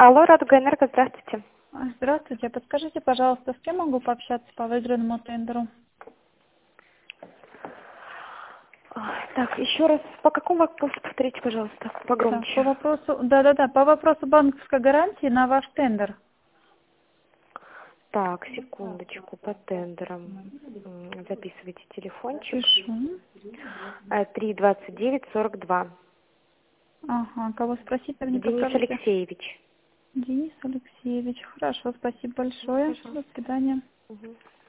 Алло, Радуга Энерго, здравствуйте. Здравствуйте. Подскажите, пожалуйста, с кем могу пообщаться по выигранному тендеру? Так, еще раз, по какому вопросу повторите, пожалуйста, Так, погромче. по вопросу, по вопросу банковской гарантии на ваш тендер. Так, секундочку, по тендерам. Записывайте телефончик. Пишу. 329-42. Ага, кого спросить, так не Денис подскажете? Алексеевич. Денис Алексеевич. Хорошо, спасибо большое. До свидания. Мгм.